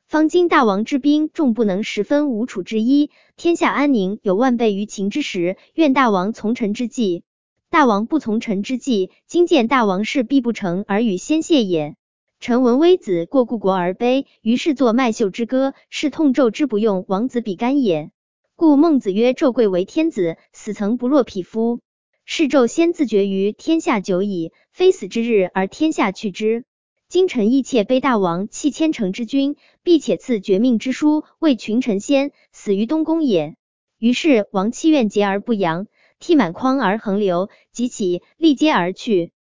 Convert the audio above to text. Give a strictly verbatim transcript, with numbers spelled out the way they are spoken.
方今大王之兵众不能十分无处之一，天下安宁有万倍于秦之时，愿大王从臣之计。大王不从臣之计，今见大王事必不成而与先谢也。臣闻微子过故国而悲，于是作麦秀之歌，是痛纣之不用王子比干也。故孟子曰：纣贵为天子，死曾不若匹夫。是纣先自绝于天下久矣，非死之日而天下去之。今臣亦切悲大王弃千乘之君，必且赐绝命之书，为群臣先，死于东宫也。于是王弃怨节而不扬，涕满眶而横流，即起，立阶而去。